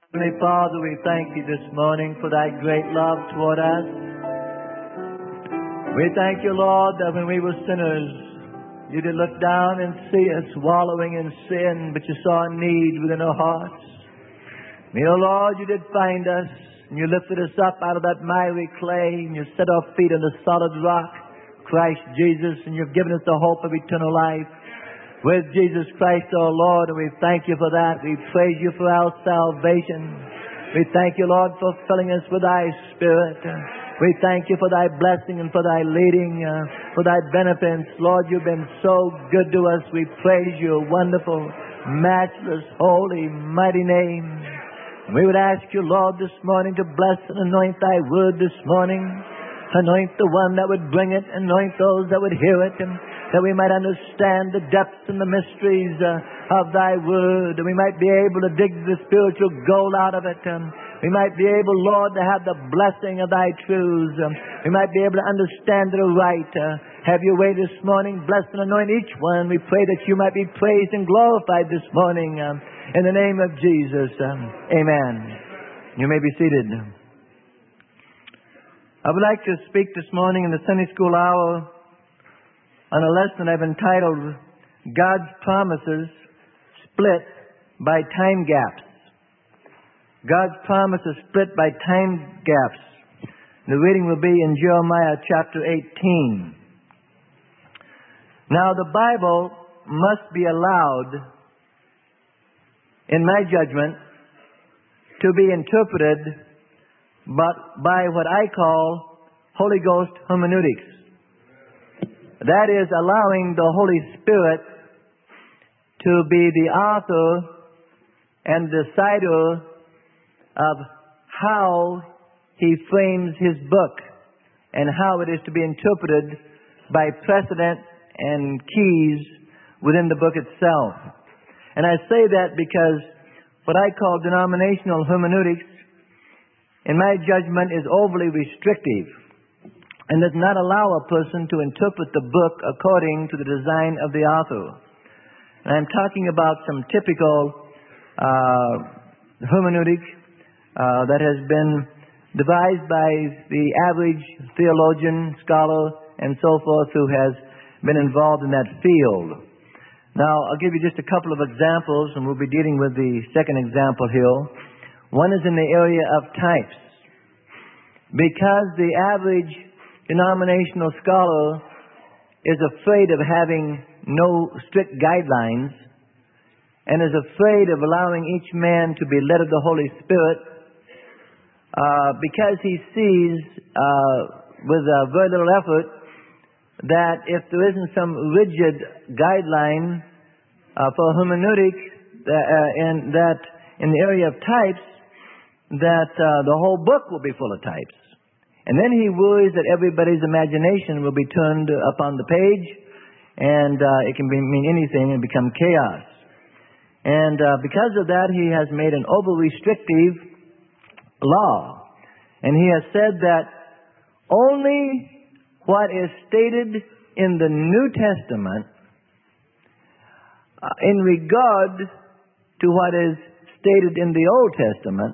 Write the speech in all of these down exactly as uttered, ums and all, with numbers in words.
Heavenly Father, we thank you this morning for thy great love toward us. We thank you, Lord, that when we were sinners, you did look down and see us wallowing in sin, but you saw a need within our hearts. And, oh Lord, you did find us, and you lifted us up out of that miry clay, and you set our feet on the solid rock, Christ Jesus, and you've given us the hope of eternal life with Jesus Christ our Lord, and we thank you for that. We praise you for our salvation. We thank you, Lord, for filling us with thy Spirit. We thank you for thy blessing and for thy leading, uh, for thy benefits. Lord, you've been so good to us. We praise your wonderful, matchless, holy, mighty name. And we would ask you, Lord, this morning to bless and anoint thy word this morning. Anoint the one that would bring it. Anoint those that would hear it. And that we might understand the depths and the mysteries uh, of thy word. And we might be able to dig the spiritual gold out of it. Um, we might be able, Lord, to have the blessing of thy truths. Um, we might be able to understand it right. Uh, have your way this morning. Bless and anoint each one. We pray that you might be praised and glorified this morning. Um, in the name of Jesus. Um, amen. You may be seated. I would like to speak this morning in the Sunday school hour on a lesson I've entitled, God's Promises Split by Time Gaps. God's Promises Split by Time Gaps. The reading will be in Jeremiah chapter eighteen. Now the Bible must be allowed, in my judgment, to be interpreted but by what I call Holy Ghost hermeneutics. That is, allowing the Holy Spirit to be the author and decider of how he frames his book and how it is to be interpreted by precedent and keys within the book itself. And I say that because what I call denominational hermeneutics, in my judgment, is overly restrictive and does not allow a person to interpret the book according to the design of the author. And I'm talking about some typical uh, hermeneutic uh, that has been devised by the average theologian, scholar, and so forth who has been involved in that field. Now, I'll give you just a couple of examples, and we'll be dealing with the second example here. One is in the area of types. Because the average denominational scholar is afraid of having no strict guidelines and is afraid of allowing each man to be led of the Holy Spirit, uh, because he sees uh, with uh, very little effort that if there isn't some rigid guideline uh, for hermeneutic that, uh, and that in the area of types, that uh, the whole book will be full of types. And then he worries that everybody's imagination will be turned upon the page, and uh, it can be, mean anything and become chaos. And uh, because of that, he has made an over-restrictive law. And he has said that only what is stated in the New Testament uh, in regard to what is stated in the Old Testament,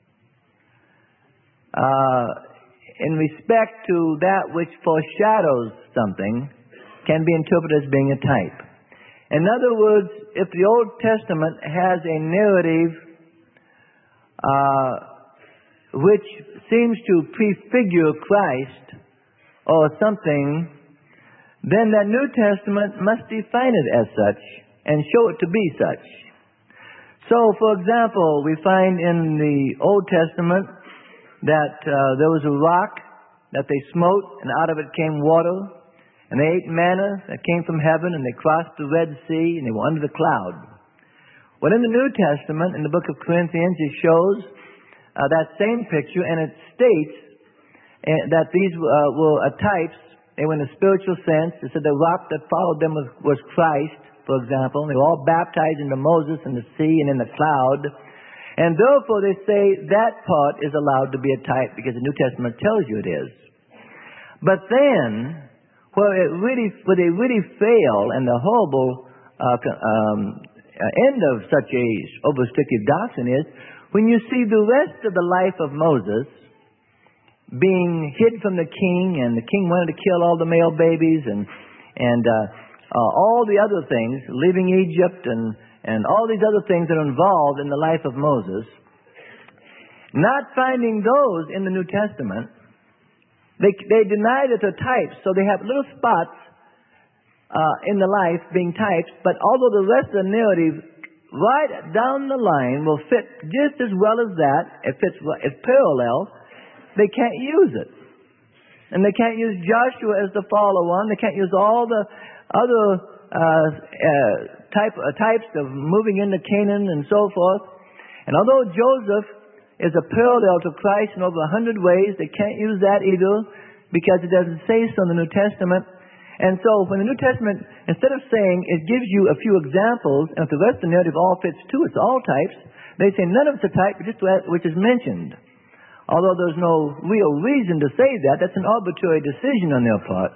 uh, in respect to that which foreshadows something, can be interpreted as being a type. In other words, if the Old Testament has a narrative uh, which seems to prefigure Christ or something, then that New Testament must define it as such and show it to be such. So, for example, we find in the Old Testament that uh, there was a rock that they smote, and out of it came water, and they ate manna that came from heaven, and they crossed the Red Sea, and they were under the cloud. Well, in the New Testament, in the book of Corinthians, it shows uh, that same picture, and it states uh, that these uh, were uh, types. They were in a spiritual sense. It said the rock that followed them was, was Christ, for example. They were all baptized into Moses in the sea and in the cloud. And therefore they say that part is allowed to be a type because the New Testament tells you it is. But then, where it really, where they really fail, and the horrible uh, um, end of such a over-restrictive doctrine is when you see the rest of the life of Moses being hid from the king, and the king wanted to kill all the male babies, and and uh, uh, all the other things, leaving Egypt, and, and all these other things that are involved in the life of Moses, not finding those in the New Testament, they, they deny that they're types, so they have little spots uh, in the life being types, but although the rest of the narrative right down the line will fit just as well as that, if it's, it's parallel, they can't use it. And they can't use Joshua as the follow-on. They can't use all the other uh, uh, type, uh, types of moving into Canaan and so forth. And although Joseph is a parallel to Christ in over a hundred ways, they can't use that either because it doesn't say so in the New Testament. And so when the New Testament, instead of saying it gives you a few examples, and if the rest of the narrative all fits too, it's all types, they say none of it's a type, but just that which is mentioned. Although there's no real reason to say that, that's an arbitrary decision on their part.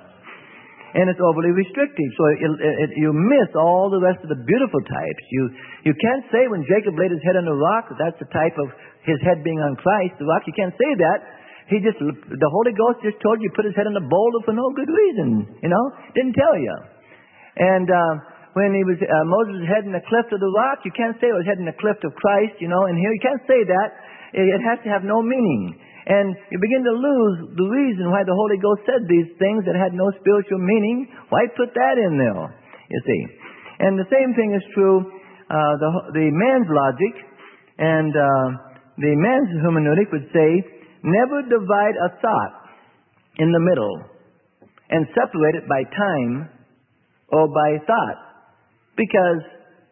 And it's overly restrictive. So it, it, it, you miss all the rest of the beautiful types. You you can't say when Jacob laid his head on the rock, that that's the type of his head being on Christ, the rock. You can't say that. He just, the Holy Ghost just told you put his head in the boulder for no good reason. You know, didn't tell you. And uh, when he was uh, Moses' head in the cleft of the rock, you can't say it was head in the cleft of Christ. You know, and here you can't say that. It has to have no meaning. And you begin to lose the reason why the Holy Ghost said these things that had no spiritual meaning. Why put that in there, you see? And the same thing is true, uh, the, the man's logic and uh, the man's hermeneutic would say, never divide a thought in the middle and separate it by time or by thought. Because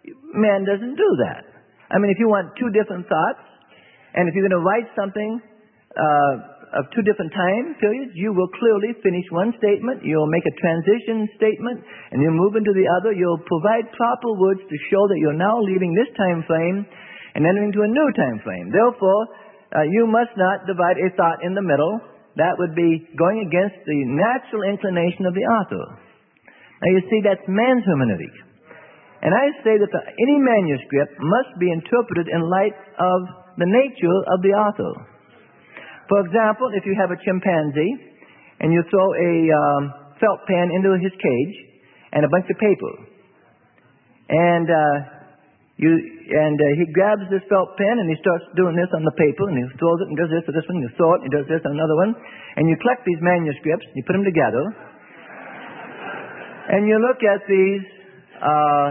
man doesn't do that. I mean, if you want two different thoughts, and if you're going to write something uh, of two different time periods, you will clearly finish one statement, you'll make a transition statement, and you'll move into the other. You'll provide proper words to show that you're now leaving this time frame and entering into a new time frame. Therefore, uh, you must not divide a thought in the middle. That would be going against the natural inclination of the author. Now you see, that's man's hermeneutic. And I say that the, any manuscript must be interpreted in light of the nature of the author. For example, if you have a chimpanzee and you throw a um, felt pen into his cage and a bunch of paper, and uh, you and uh, he grabs this felt pen and he starts doing this on the paper, and he throws it and does this to this one, and you throw it and he does this on another one, and you collect these manuscripts, you put them together, and you look at these uh,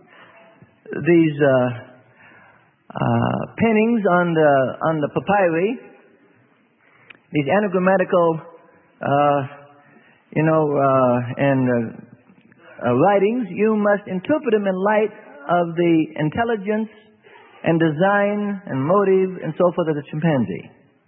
these. Uh, Uh, pennings on the on the papyri, these anagrammatical, uh, you know, uh, and uh, uh, writings. You must interpret them in light of the intelligence and design and motive and so forth of the chimpanzee.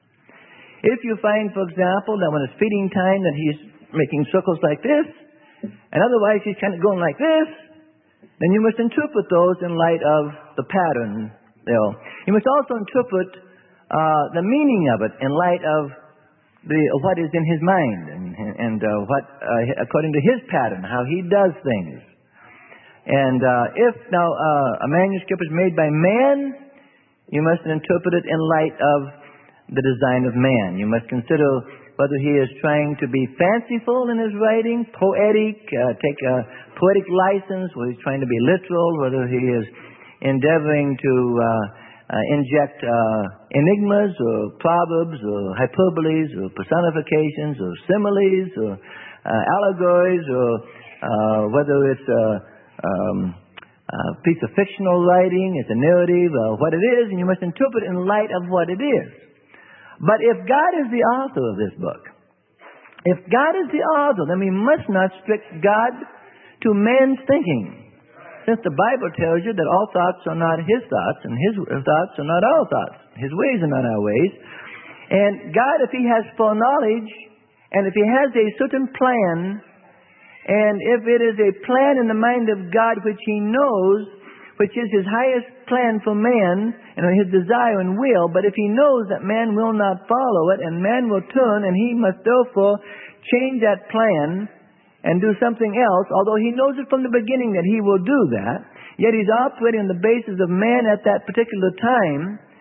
If you find, for example, that when it's feeding time that he's making circles like this, and otherwise he's kind of going like this, then you must interpret those in light of the pattern. You must also interpret uh, the meaning of it in light of the what is in his mind and, and uh, what uh, according to his pattern, how he does things. And uh, if now uh, a manuscript is made by man, you must interpret it in light of the design of man. You must consider whether he is trying to be fanciful in his writing, poetic, uh, take a poetic license, whether he's trying to be literal, whether he is endeavoring to uh, uh, inject uh, enigmas or proverbs or hyperboles or personifications or similes or uh, allegories, or uh, whether it's a, um, a piece of fictional writing, it's a narrative, uh, what it is, and you must interpret it in light of what it is. But if God is the author of this book, if God is the author, then we must not restrict God to man's thinking. Since the Bible tells you that all thoughts are not his thoughts, and his thoughts are not our thoughts. His ways are not our ways. And God, if he has foreknowledge, and if he has a certain plan, and if it is a plan in the mind of God which he knows, which is his highest plan for man, and his desire and will, but if he knows that man will not follow it, and man will turn, and he must therefore change that plan and do something else, although he knows it from the beginning that he will do that, yet he's operating on the basis of man at that particular time,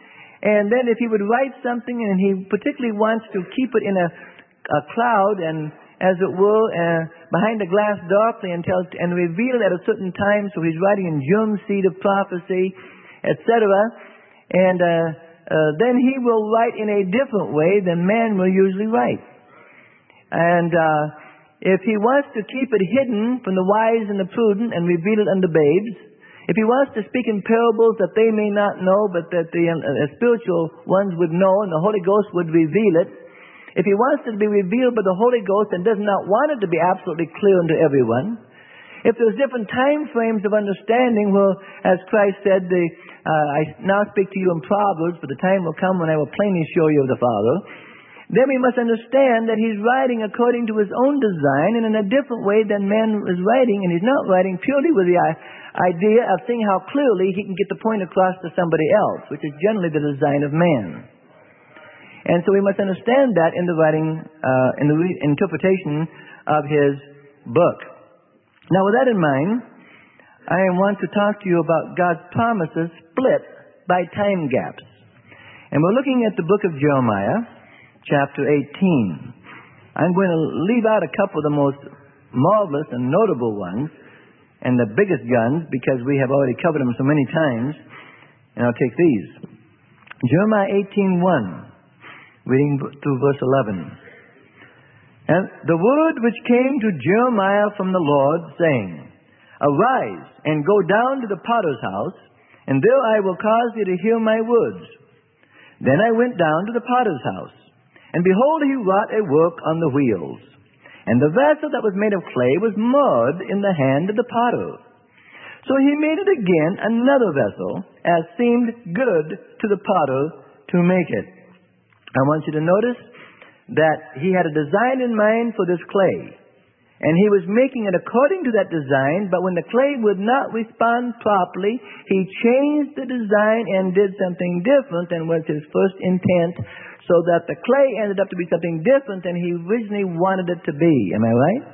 And then if he would write something and he particularly wants to keep it in a, a cloud and, as it were, uh, behind a glass darkly and, tells, and reveal it at a certain time, so he's writing in germ seed of prophecy, et cetera. And uh, uh, then he will write in a different way than man will usually write. And uh, if he wants to keep it hidden from the wise and the prudent and reveal it unto babes, if he wants to speak in parables that they may not know, but that the uh, spiritual ones would know and the Holy Ghost would reveal it, if he wants it to be revealed by the Holy Ghost and does not want it to be absolutely clear unto everyone, if there's different time frames of understanding, well, as Christ said, the, uh, I now speak to you in Proverbs, but the time will come when I will plainly show you of the Father, then we must understand that he's writing according to his own design and in a different way than man is writing, and he's not writing purely with the idea of seeing how clearly he can get the point across to somebody else, which is generally the design of man. And so we must understand that in the writing, uh, in the re- interpretation of his book. Now, with that in mind, I want to talk to you about God's promises split by time gaps. And we're looking at the book of Jeremiah, chapter eighteen. I'm going to leave out a couple of the most marvelous and notable ones and the biggest guns because we have already covered them so many times. And I'll take these. Jeremiah eighteen one, reading through verse eleven. And the word which came to Jeremiah from the Lord, saying, Arise and go down to the potter's house, and there I will cause thee to hear my words. Then I went down to the potter's house, and behold, he wrought a work on the wheels. And the vessel that was made of clay was marred in the hand of the potter. So he made it again another vessel, as seemed good to the potter to make it. I want you to notice that he had a design in mind for this clay. And he was making it according to that design, but when the clay would not respond properly, he changed the design and did something different than was his first intent, so that the clay ended up to be something different than he originally wanted it to be. Am I right?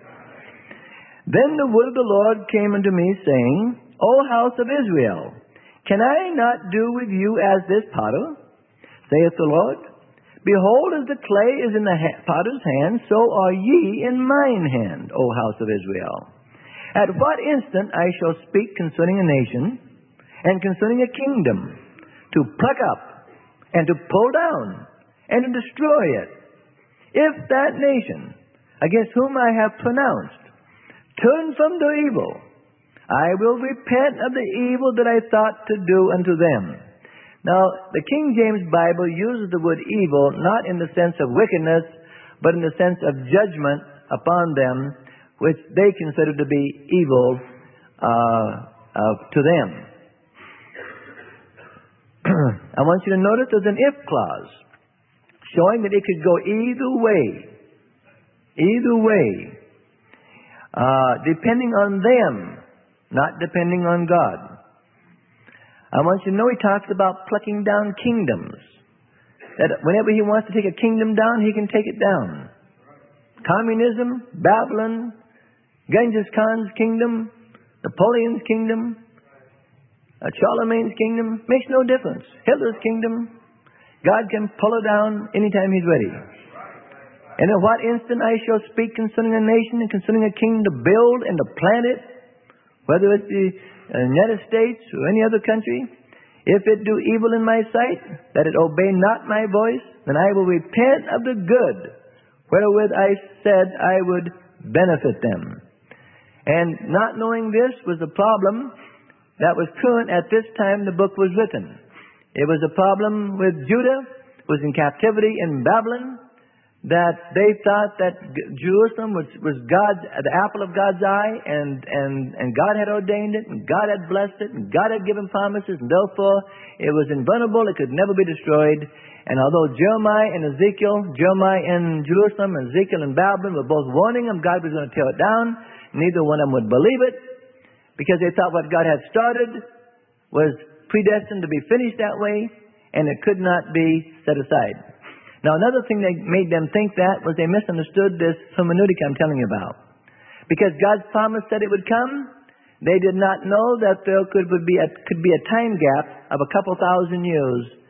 Then the word of the Lord came unto me, saying, O house of Israel, can I not do with you as this potter? Saith the Lord. Behold, as the clay is in the ha- potter's hand, so are ye in mine hand, O house of Israel. At what instant I shall speak concerning a nation, and concerning a kingdom, to pluck up, and to pull down, and to destroy it. If that nation, against whom I have pronounced, turn from their evil, I will repent of the evil that I thought to do unto them. Now, the King James Bible uses the word evil not in the sense of wickedness, but in the sense of judgment upon them, which they consider to be evil uh, uh, to them. I want you to notice there's an if clause, showing that it could go either way. Either way. Uh, depending on them, not depending on God. I want you to know he talks about plucking down kingdoms. That whenever he wants to take a kingdom down, he can take it down. Communism, Babylon, Genghis Khan's kingdom, Napoleon's kingdom, uh, Charlemagne's kingdom, makes no difference. Hitler's kingdom, God can pull it down anytime he's ready. And at what instant I shall speak concerning a nation and concerning a kingdom to build and to plant it, whether it's the United States or any other country, if it do evil in my sight, that it obey not my voice, then I will repent of the good, wherewith I said I would benefit them. And not knowing this was the problem that was current at this time the book was written. It was a problem with Judah, was in captivity in Babylon, that they thought that Jerusalem was, was God's, the apple of God's eye, and, and, and God had ordained it, and God had blessed it, and God had given promises, and therefore it was invulnerable, it could never be destroyed. And although Jeremiah and Ezekiel, Jeremiah in Jerusalem, and Ezekiel in Babylon were both warning them God was going to tear it down, neither one of them would believe it, because they thought what God had started was predestined to be finished that way, and it could not be set aside. Now, another thing that made them think that was they misunderstood this hermeneutic I'm telling you about. Because God's promise said it would come, they did not know that there could be a, could be a time gap of a couple thousand years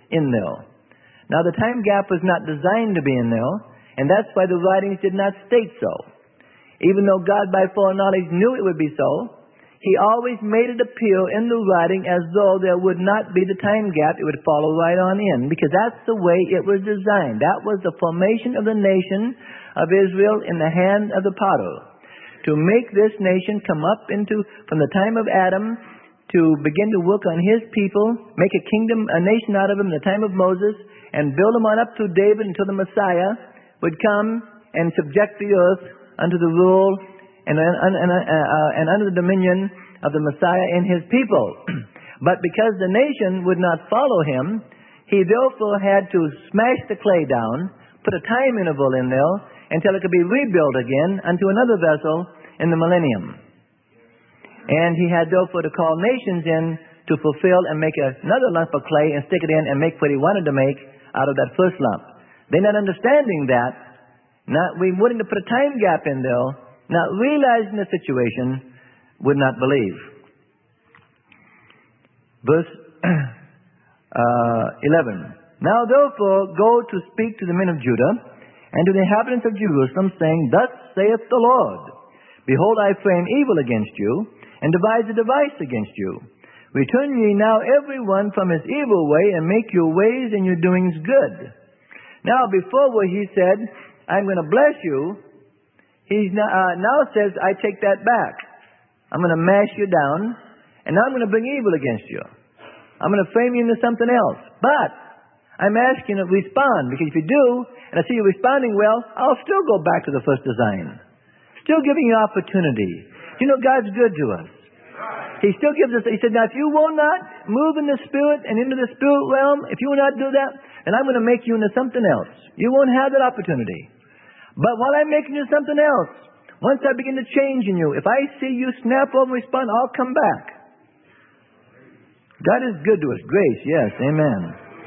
in there. Now, the time gap was not designed to be in there, and that's why the writings did not state so. Even though God by foreknowledge knew it would be so, He always made it appear in the writing as though there would not be the time gap. It would follow right on in, because that's the way it was designed. That was the formation of the nation of Israel in the hand of the potter, to make this nation come up into, from the time of Adam, to begin to work on His people, make a kingdom, a nation out of them in the time of Moses, and build them on up through David until the Messiah would come and subject the earth unto the rule and, and, and, uh, and under the dominion of the Messiah and His people. But because the nation would not follow Him, He therefore had to smash the clay down, put a time interval in there, until it could be rebuilt again unto another vessel in the millennium. And He had therefore to call nations in to fulfill and make another lump of clay and stick it in and make what He wanted to make out of that first lump. They're not understanding that, not we wanting to put a time gap in there, not realizing the situation, would not believe. Verse uh, eleven. Now therefore go to speak to the men of Judah and to the inhabitants of Jerusalem, saying, Thus saith the Lord, Behold, I frame evil against you, and devise a device against you. Return ye now every one from his evil way, and make your ways and your doings good. Now, before where He said, I'm going to bless you, He now, uh, now says, I take that back. I'm going to mash you down, and now I'm going to bring evil against you. I'm going to frame you into something else. But I'm asking you to respond, because if you do, and I see you responding well, I'll still go back to the first design. Still giving you opportunity. You know, God's good to us. He still gives us, He said, now if you will not move in the Spirit and into the Spirit realm, if you will not do that, then I'm going to make you into something else. You won't have that opportunity. But while I'm making you something else, once I begin to change in you, if I see you snap over and respond, I'll come back. God is good to us. Grace, yes, amen.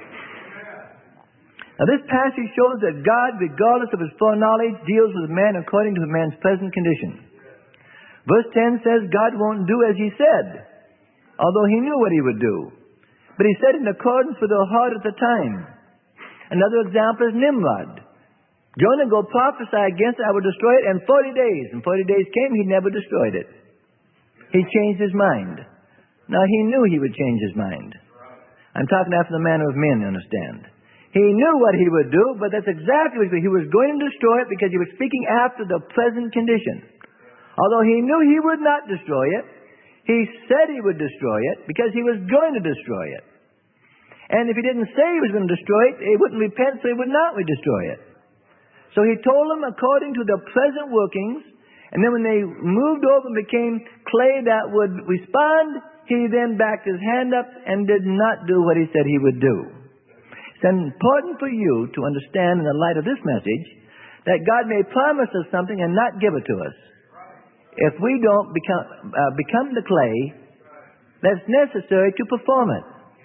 Now this passage shows that God, regardless of His foreknowledge, deals with man according to man's present condition. Verse ten says God won't do as He said, although He knew what He would do. But He said in accordance with their heart at the time. Another example is Nimrod. Jonah go prophesy against it, I will destroy it in forty days. And forty days came, he never destroyed it. He changed his mind. Now he knew he would change his mind. I'm talking after the manner of men, understand. He knew what he would do, but that's exactly what he was going to destroy it, because he was speaking after the present condition. Although he knew he would not destroy it, he said he would destroy it because he was going to destroy it. And if he didn't say he was going to destroy it, he wouldn't repent, so he would not destroy it. So he told them according to the present workings, and then when they moved over and became clay that would respond, he then backed his hand up and did not do what he said he would do. It's important for you to understand in the light of this message that God may promise us something and not give it to us. If we don't become, uh, become the clay that's necessary to perform it.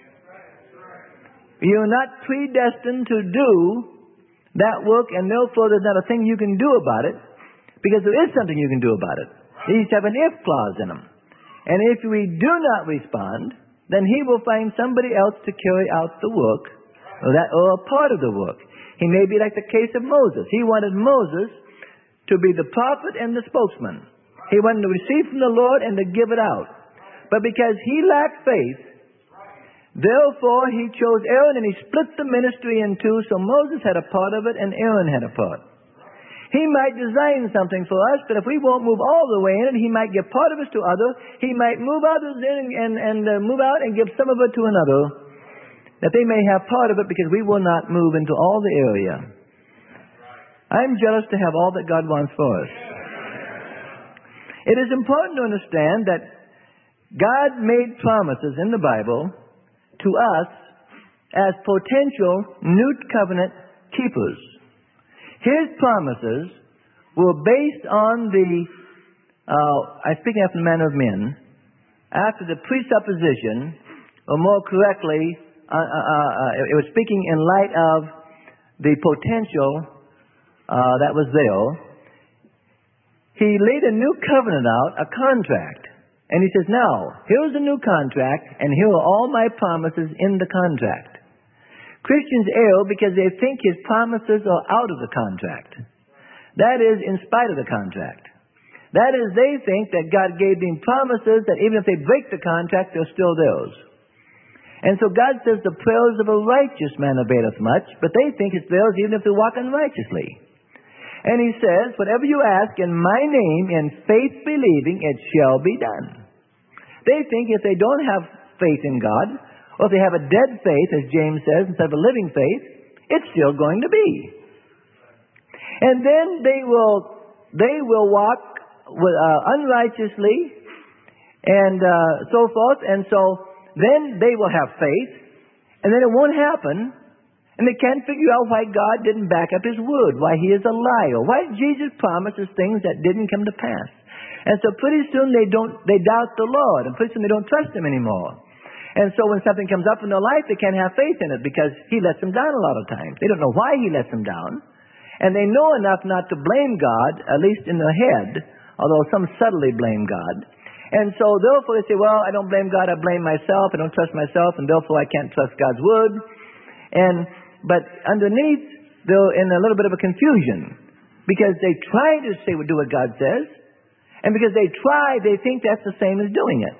You're not predestined to do that work, and therefore there's not a thing you can do about it, because there is something you can do about it. These have an if clause in them. And if we do not respond, then He will find somebody else to carry out the work, or, that, or a part of the work. He may be like the case of Moses. He wanted Moses to be the prophet and the spokesman. He wanted to receive from the Lord and to give it out. But because he lacked faith, therefore he chose Aaron, and he split the ministry in two, so Moses had a part of it and Aaron had a part. He might design something for us, but if we won't move all the way in it, He might give part of us to others. He might move others in and, and uh, move out and give some of it to another, that they may have part of it, because we will not move into all the area. I'm jealous to have all that God wants for us. It is important to understand that God made promises in the Bible to us as potential new covenant keepers. His promises were based on the, uh, I'm speaking after the manner of men, after the presupposition, or more correctly, uh, uh, uh, it was speaking in light of the potential uh, that was there. He laid a new covenant out, a contract. And He says, now, here's a new contract, and here are all my promises in the contract. Christians err because they think His promises are out of the contract. That is, in spite of the contract. That is, they think that God gave them promises that even if they break the contract, they're still theirs. And so God says the prayers of a righteous man availeth much, but they think it's theirs even if they walk unrighteously. And He says, whatever you ask in my name, in faith believing, it shall be done. They think if they don't have faith in God, or if they have a dead faith, as James says, instead of a living faith, it's still going to be. And then they will, they will walk with, uh, unrighteously and uh, so forth. And so then they will have faith, and then it won't happen. And they can't figure out why God didn't back up His word, why He is a liar, why Jesus promises things that didn't come to pass. And so pretty soon they don't, they doubt the Lord, and pretty soon they don't trust Him anymore. And so when something comes up in their life, they can't have faith in it because He lets them down a lot of times. They don't know why He lets them down. And they know enough not to blame God, at least in their head, although some subtly blame God. And so therefore they say, well, I don't blame God, I blame myself, I don't trust myself, and therefore I can't trust God's word. And but underneath, they're in a little bit of a confusion because they try to say, well, do what God says, and because they try, they think that's the same as doing it.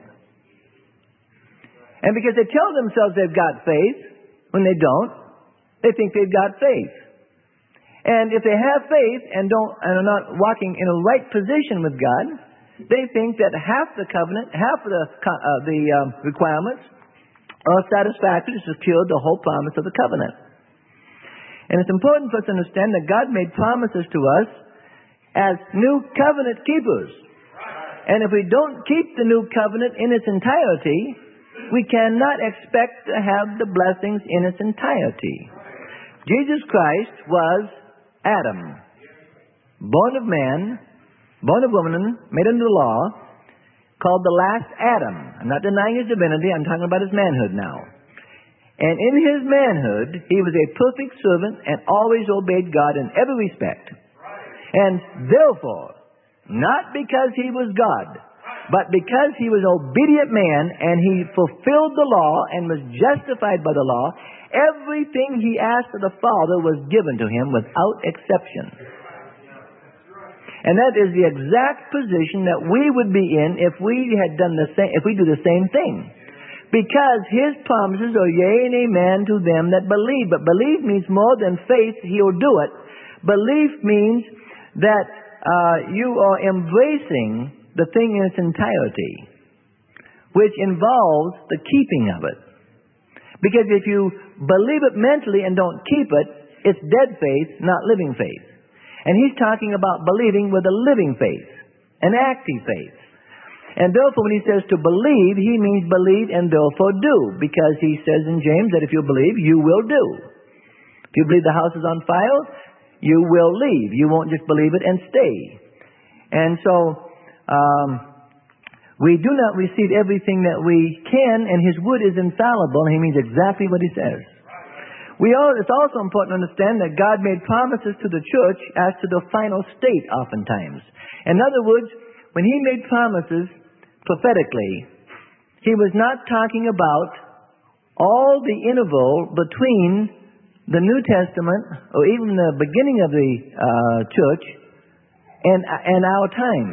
And because they tell themselves they've got faith, when they don't, they think they've got faith. And if they have faith and don't and are not walking in a right position with God, they think that half the covenant, half of the uh, the um, requirements are satisfactory to secure the whole promise of the covenant. And it's important for us to understand that God made promises to us as new covenant keepers. And if we don't keep the new covenant in its entirety, we cannot expect to have the blessings in its entirety. Jesus Christ was Adam, born of man, born of woman, made under the law, called the last Adam. I'm not denying His divinity, I'm talking about His manhood now. And in His manhood, He was a perfect servant and always obeyed God in every respect. And therefore, not because He was God, but because He was an obedient man and He fulfilled the law and was justified by the law, everything He asked of the Father was given to Him without exception. And that is the exact position that we would be in if we had done the same, if we do the same thing. Because His promises are yea and amen to them that believe. But believe means more than faith, He'll do it. Belief means that uh, you are embracing the thing in its entirety, which involves the keeping of it. Because if you believe it mentally and don't keep it, it's dead faith, not living faith. And He's talking about believing with a living faith, an active faith. And therefore, when He says to believe, He means believe and therefore do. Because He says in James that if you believe, you will do. If you believe the house is on fire, you will leave. You won't just believe it and stay. And so, um, we do not receive everything that we can, and His word is infallible, and He means exactly what He says. We all, it's also important to understand that God made promises to the church as to the final state oftentimes. In other words, when He made promises prophetically, He was not talking about all the interval between the New Testament or even the beginning of the uh, church and, and our time.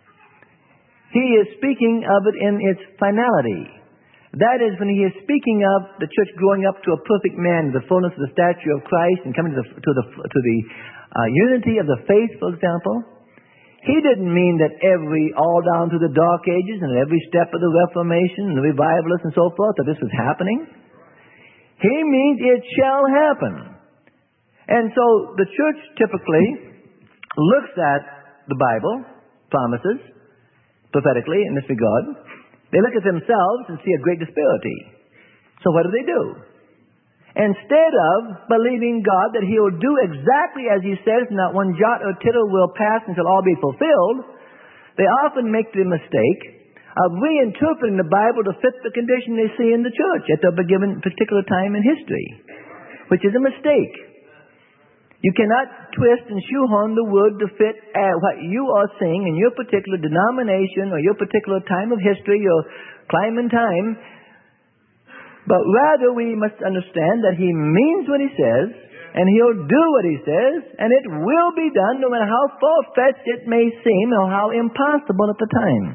He is speaking of it in its finality. That is when He is speaking of the church growing up to a perfect man, the fullness of the stature of Christ, and coming to the, to the, to the uh, unity of the faith, for example. He didn't mean that every, all down to the Dark Ages and every step of the Reformation and the Revivalists and so forth, that this was happening. He means it shall happen. And so the church typically looks at the Bible, promises, prophetically in this regard. They look at themselves and see a great disparity. So what do they do? Instead of believing God that He will do exactly as He says, not one jot or tittle will pass until all be fulfilled, they often make the mistake of reinterpreting the Bible to fit the condition they see in the church at a given particular time in history, which is a mistake. You cannot twist and shoehorn the Word to fit uh, what you are seeing in your particular denomination or your particular time of history or climb in time. But rather we must understand that He means what He says, and He'll do what He says, and it will be done no matter how far-fetched it may seem or how impossible at the time.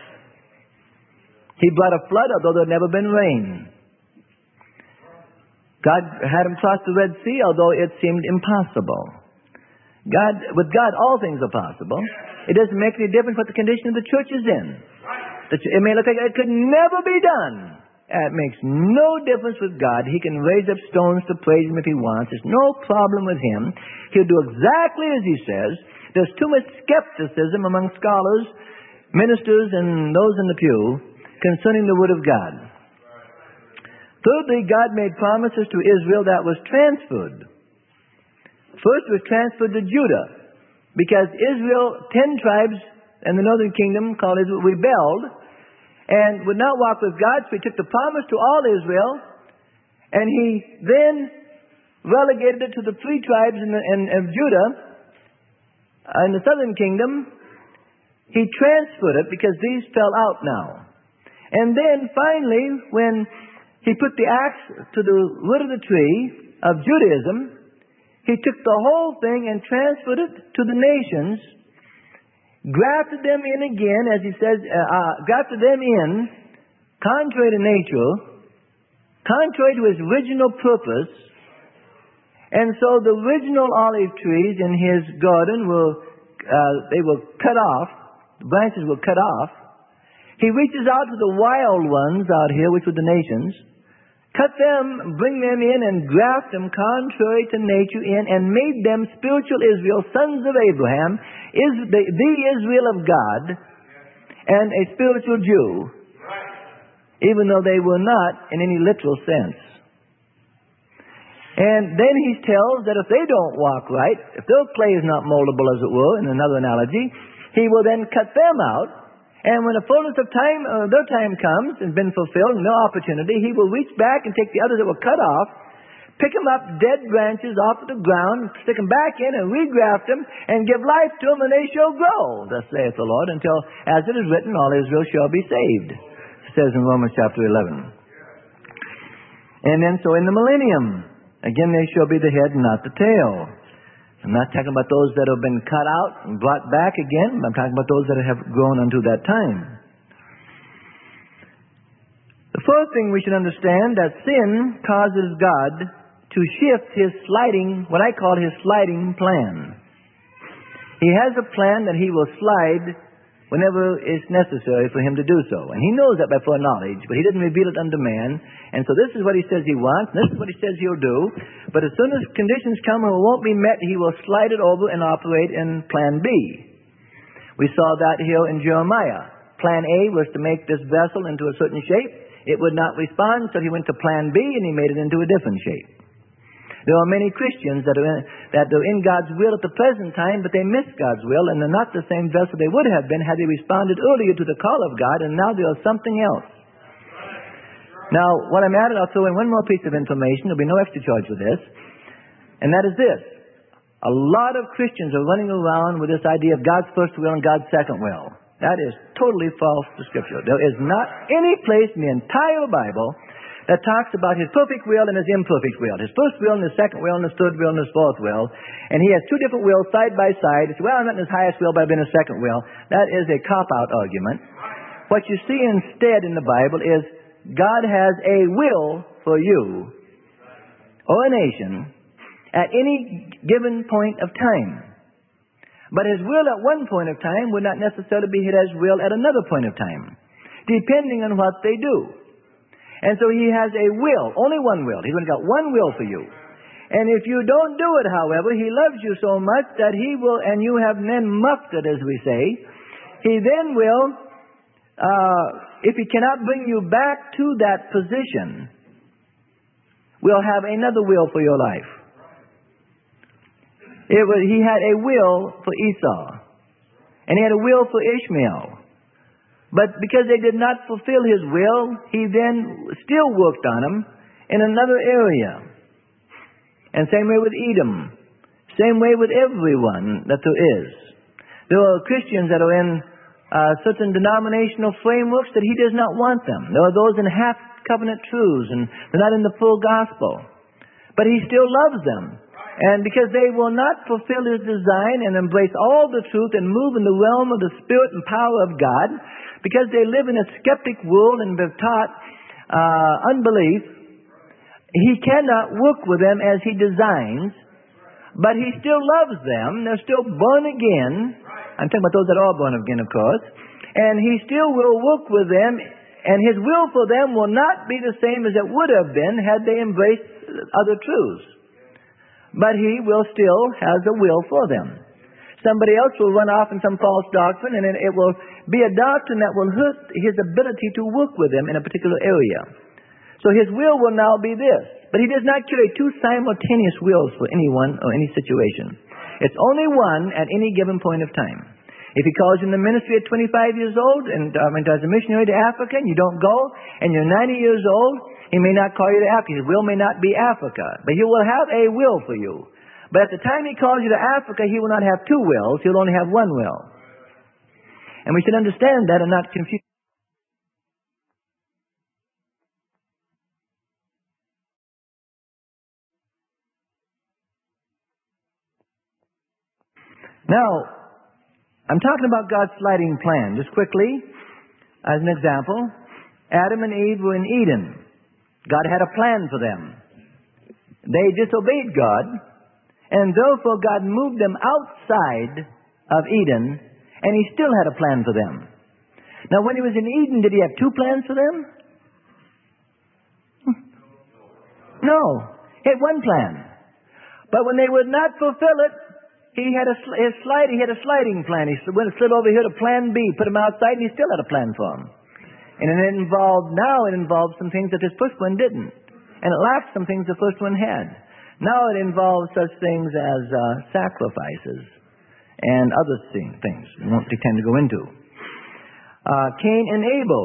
He brought a flood, although there had never been rain. God had Him cross the Red Sea, although it seemed impossible. God, with God, all things are possible. It doesn't make any difference what the condition of the church is in. It may look like it could never be done. It makes no difference with God. He can raise up stones to praise Him if He wants. There's no problem with Him. He'll do exactly as He says. There's too much skepticism among scholars, ministers, and those in the pew concerning the Word of God. Thirdly, God made promises to Israel that was transferred. First, it was transferred to Judah, because Israel, ten tribes, and the northern kingdom called Israel rebelled and would not walk with God, so He took the promise to all Israel, and He then relegated it to the three tribes in, the, in of Judah, uh, in the southern kingdom. He transferred it because these fell out now. And then finally, when He put the axe to the root of the tree of Judaism, He took the whole thing and transferred it to the nations, grafted them in again, as He says, uh, uh, grafted them in, contrary to nature, contrary to His original purpose. And so the original olive trees in His garden were, uh, they were cut off, the branches were cut off. He reaches out to the wild ones out here, which were the nations, cut them, bring them in, and graft them contrary to nature in, and made them spiritual Israel, sons of Abraham, is the, the Israel of God, and a spiritual Jew, even though they were not in any literal sense. And then He tells that if they don't walk right, if their clay is not moldable, as it were, in another analogy, He will then cut them out. And when the fullness of time, uh, their time comes and been fulfilled, and no opportunity, He will reach back and take the others that were cut off, pick them up, dead branches off of the ground, stick them back in and regraft them, and give life to them, and they shall grow, thus saith the Lord, until, as it is written, all Israel shall be saved. It says in Romans chapter eleven. And then so in the millennium, again they shall be the head and not the tail. I'm not talking about those that have been cut out and brought back again. I'm talking about those that have grown unto that time. The fourth thing we should understand, that sin causes God to shift His sliding, what I call His sliding plan. He has a plan that He will slide whenever it's necessary for Him to do so. And He knows that by foreknowledge, but He doesn't reveal it unto man. And so this is what He says He wants, and this is what He says He'll do. But as soon as conditions come and it won't be met, He will slide it over and operate in plan B. We saw that here in Jeremiah. Plan A was to make this vessel into a certain shape. It would not respond, so He went to plan B and He made it into a different shape. There are many Christians that are, in, that are in God's will at the present time, but they miss God's will, and they're not the same vessel they would have been had they responded earlier to the call of God, and now they are something else. Now, what I'm at, I'll throw in one more piece of information. There'll be no extra charge for this, and that is this. A lot of Christians are running around with this idea of God's first will and God's second will. That is totally false to Scripture. There is not any place in the entire Bible that talks about His perfect will and His imperfect will. His first will and His second will and His third will and His fourth will. And He has two different wills side by side. It's, well, I'm not in His highest will, but I've been in His second will. That is a cop-out argument. What you see instead in the Bible is God has a will for you or a nation at any given point of time. But His will at one point of time would not necessarily be His will at another point of time, depending on what they do. And so He has a will, only one will. He's only got one will for you. And if you don't do it, however, He loves you so much that He will, and you have then mucked it, as we say, He then will, uh, if He cannot bring you back to that position, will have another will for your life. It was, he had a will for Esau, and He had a will for Ishmael. But because they did not fulfill His will, He then still worked on them in another area. And same way with Edom. Same way with everyone that there is. There are Christians that are in uh, certain denominational frameworks that He does not want them. There are those in half covenant truths and they're not in the full gospel. But He still loves them. And because they will not fulfill His design and embrace all the truth and move in the realm of the Spirit and power of God, because they live in a skeptic world and have taught uh, unbelief, He cannot work with them as He designs, but He still loves them. They're still born again. I'm talking about those that are born again, of course. And He still will work with them, and His will for them will not be the same as it would have been had they embraced other truths. But He will still has a will for them. Somebody else will run off in some false doctrine, and it will be a doctrine that will hurt His ability to work with them in a particular area. So His will will now be this. But He does not carry two simultaneous wills for anyone or any situation. It's only one at any given point of time. If He calls you in the ministry at twenty-five years old and um, as a missionary to Africa and you don't go, and you're ninety years old, He may not call you to Africa. His will may not be Africa, but He will have a will for you. But at the time He calls you to Africa, He will not have two wills. He'll only have one will. And we should understand that and not confuse. Now, I'm talking about God's sliding plan. Just quickly, as an example, Adam and Eve were in Eden. God had a plan for them. They disobeyed God, and therefore God moved them outside of Eden, and He still had a plan for them. Now, when He was in Eden, did He have two plans for them? No. He had one plan. But when they would not fulfill it, He had a, his sliding, he had a sliding plan. He went and slid over here to plan B, put them outside, and He still had a plan for them. And it involved, now it involved some things that this first one didn't. And it lacked some things the first one had. Now it involves such things as uh, sacrifices and other things we won't pretend to go into. Uh, Cain and Abel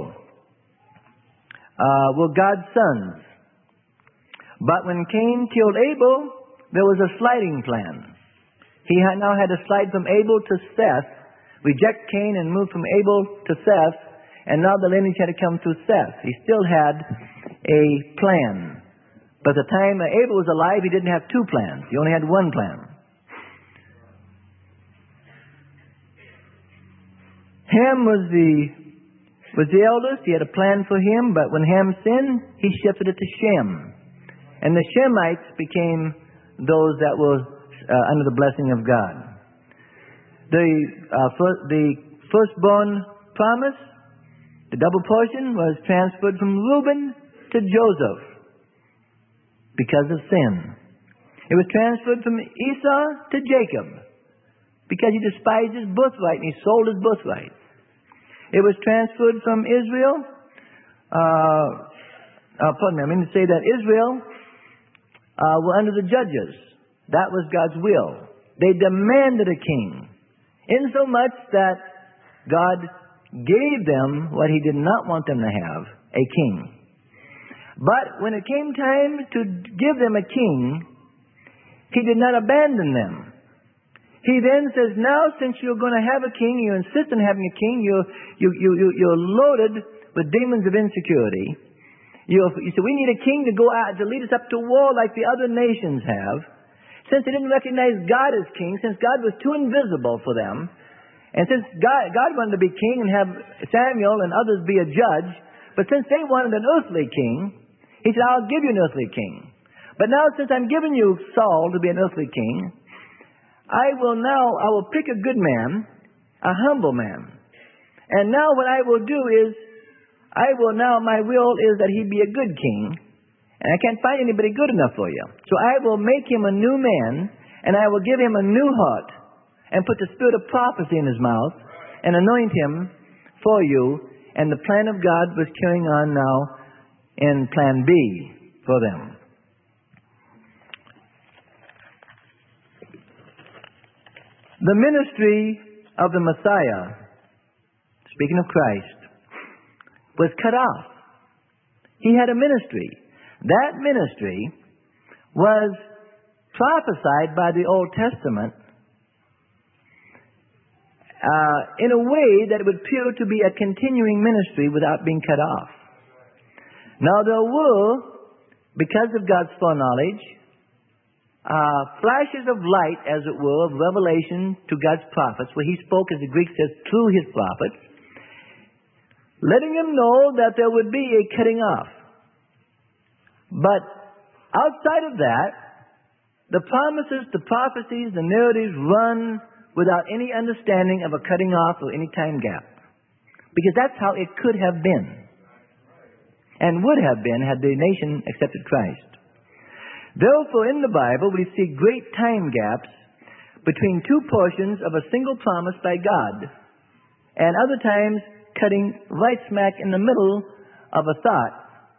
uh, were God's sons. But when Cain killed Abel, there was a sliding plan. He had now had to slide from Abel to Seth, reject Cain and move from Abel to Seth, and now the lineage had to come through Seth. He still had a plan. But the time Abel was alive, he didn't have two plans. He only had one plan. Ham was the was the eldest. He had a plan for him, but when Ham sinned, he shifted it to Shem. And the Shemites became those that were uh, under the blessing of God. The, uh, first, the firstborn promise, the double portion, was transferred from Reuben to Joseph because of sin. It was transferred from Esau to Jacob because he despised his birthright and he sold his birthright. It was transferred from Israel. Uh, uh, pardon me, I mean to say that Israel uh, were under the judges. That was God's will. They demanded a king, insomuch that God gave them what He did not want them to have, a king. But when it came time to give them a king, He did not abandon them. He then says, now since you're going to have a king, you insist on having a king, you're, you, you, you, you're loaded with demons of insecurity. You're, you say, we need a king to go out, to lead us up to war like the other nations have. Since they didn't recognize God as king, since God was too invisible for them, and since God, God wanted to be king and have Samuel and others be a judge, but since they wanted an earthly king, He said, I'll give you an earthly king. But now since I'm giving you Saul to be an earthly king, I will now, I will pick a good man, a humble man. And now what I will do is, I will now, my will is that he be a good king. And I can't find anybody good enough for you. So I will make him a new man, and I will give him a new heart, and put the spirit of prophecy in his mouth, and anoint him for you. And the plan of God was carrying on now in plan B for them. The ministry of the Messiah, speaking of Christ, was cut off. He had a ministry. That ministry was prophesied by the Old Testament uh, in a way that it would appear to be a continuing ministry without being cut off. Now there were, because of God's foreknowledge, uh, flashes of light, as it were, of revelation to God's prophets, where He spoke, as the Greek says, through His prophets, letting them know that there would be a cutting off. But outside of that, the promises, the prophecies, the narratives run without any understanding of a cutting off or any time gap. Because that's how it could have been, and would have been had the nation accepted Christ. Therefore, in the Bible, we see great time gaps between two portions of a single promise by God, and other times cutting right smack in the middle of a thought.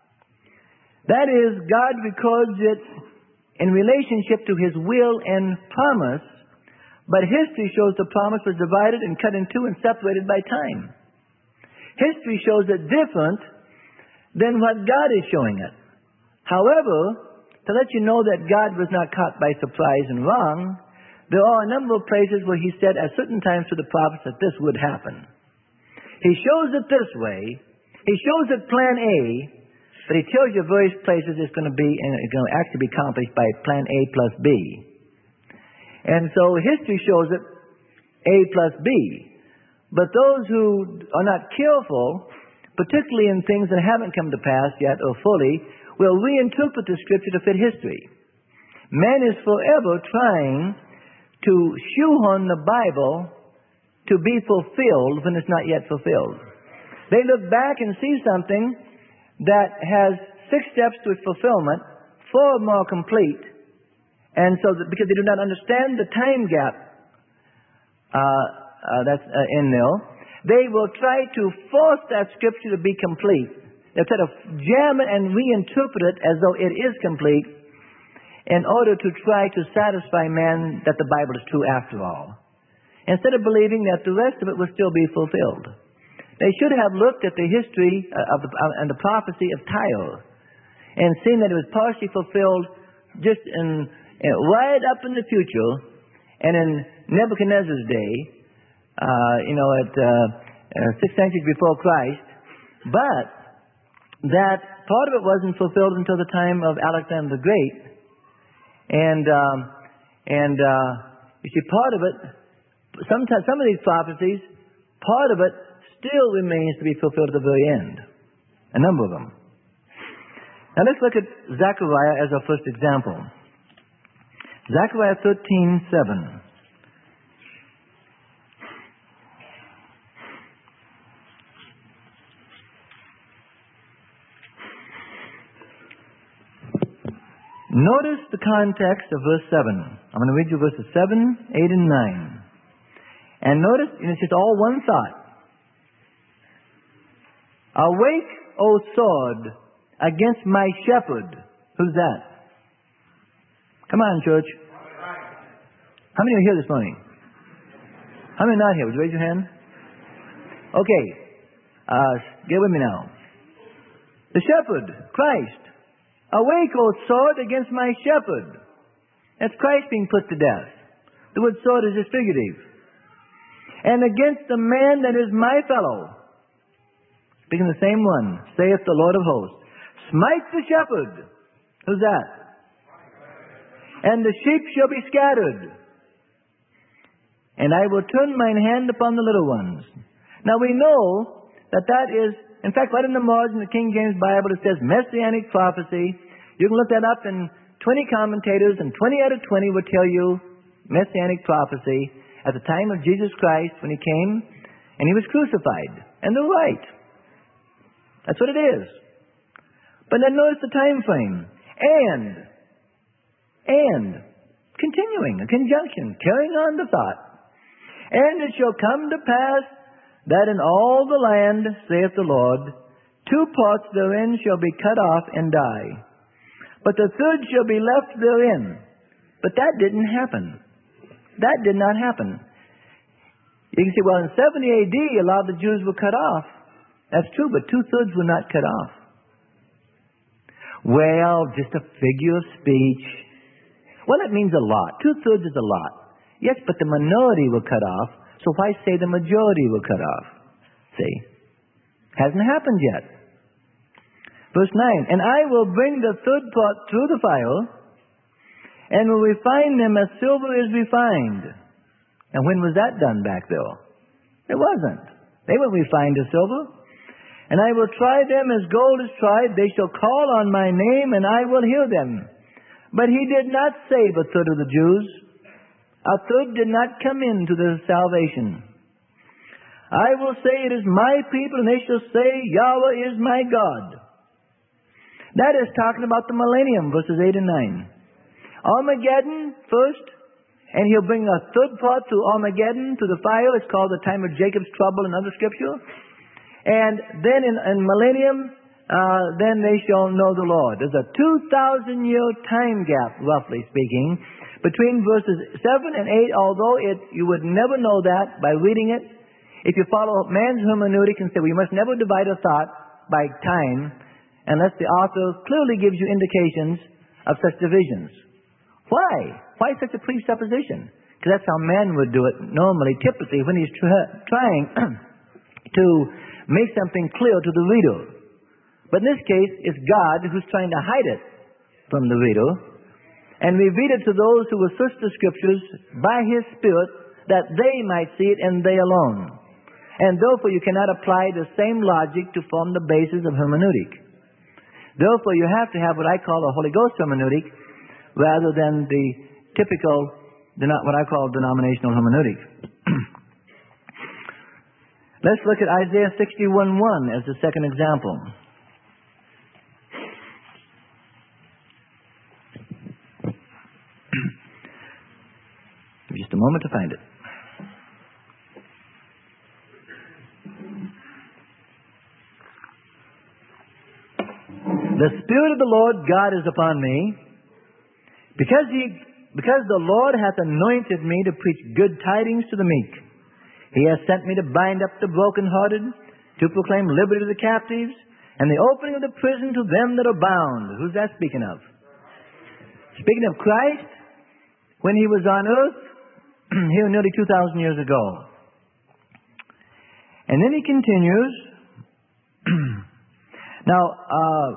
That is, God records it in relationship to His will and promise, but history shows the promise was divided and cut in two and separated by time. History shows it different than what God is showing it. However, to let you know that God was not caught by surprise and wrong, there are a number of places where He said at certain times to the prophets that this would happen. He shows it this way. He shows it plan A, but He tells you various places it's going to be, and it's going to actually be accomplished by plan A plus B. And so history shows it A plus B. But those who are not careful, particularly in things that haven't come to pass yet or fully, will reinterpret the Scripture to fit history. Man is forever trying to shoehorn the Bible to be fulfilled when it's not yet fulfilled. They look back and see something that has six steps to its fulfillment, four more complete, and so that because they do not understand the time gap uh, uh, that's uh, in there, they will try to force that Scripture to be complete. They'll try to jam it and reinterpret it as though it is complete in order to try to satisfy man that the Bible is true after all, instead of believing that the rest of it will still be fulfilled. They should have looked at the history of the, uh, and the prophecy of Tyre and seen that it was partially fulfilled just in, in right up in the future, and in Nebuchadnezzar's day, uh, you know, at uh, uh, six centuries before Christ, but that part of it wasn't fulfilled until the time of Alexander the Great. And um, and uh, you see, part of it, sometimes some of these prophecies, part of it still remains to be fulfilled at the very end. A number of them. Now let's look at Zechariah as our first example. Zechariah thirteen seven. Notice the context of verse seven. I'm going to read you verses seven, eight, and nine. And notice, and it's just all one thought. Awake, O sword, against my shepherd. Who's that? Come on, church. How many are here this morning? How many are not here? Would you raise your hand? Okay. Uh, get with me now. The shepherd, Christ. Awake, O sword, against my shepherd. That's Christ being put to death. The word sword is just figurative. And against the man that is my fellow. Speaking the same one, saith the Lord of hosts. Smite the shepherd. Who's that? And the sheep shall be scattered. And I will turn mine hand upon the little ones. Now we know that that is, in fact, right in the margin of the King James Bible, it says Messianic prophecy. You can look that up, and twenty commentators, and twenty out of twenty will tell you Messianic prophecy at the time of Jesus Christ when He came and He was crucified. And they're right. That's what it is. But then notice the time frame. And, and, continuing, a conjunction, carrying on the thought. And it shall come to pass that in all the land, saith the Lord, two parts therein shall be cut off and die. But the third shall be left therein. But that didn't happen. That did not happen. You can say, well, in seventy A D, a lot of the Jews were cut off. That's true, but two-thirds were not cut off. Well, just a figure of speech. Well, it means a lot. Two-thirds is a lot. Yes, but the minority were cut off, so why say the majority were cut off? See? Hasn't happened yet. Verse nine, and I will bring the third part through the fire, and will refine them as silver is refined. And when was that done back there? It wasn't. They were refined as silver. And I will try them as gold is tried. They shall call on my name, and I will hear them. But he did not save a third of the Jews. A third did not come into the salvation. I will say, it is my people, and they shall say, Yahweh is my God. That is talking about the millennium, verses eight and nine. Armageddon first, and he'll bring a third part to Armageddon, to the fire. It's called the time of Jacob's trouble in other scripture. And then in, in millennium, uh, then they shall know the Lord. There's a two thousand year time gap, roughly speaking, between verses seven and eight, although it you would never know that by reading it. If you follow man's hermeneutic and say, we must never divide a thought by time, unless the author clearly gives you indications of such divisions. Why? Why such a presupposition? Because that's how man would do it normally, typically, when he's tr- trying to make something clear to the reader. But in this case, it's God who's trying to hide it from the reader. And reveal it to those who will search the Scriptures by His Spirit, that they might see it and they alone. And therefore you cannot apply the same logic to form the basis of hermeneutic. Therefore you have to have what I call a Holy Ghost hermeneutic, rather than the typical, what I call denominational hermeneutic. Let's look at Isaiah sixty-one one as the second example. Just a moment to find it. The Spirit of the Lord God is upon me, because he, because the Lord hath anointed me to preach good tidings to the meek. He has sent me to bind up the brokenhearted, to proclaim liberty to the captives, and the opening of the prison to them that are bound. Who's that speaking of? Speaking of Christ, when He was on earth, here nearly two thousand years ago. And then He continues. Now, uh,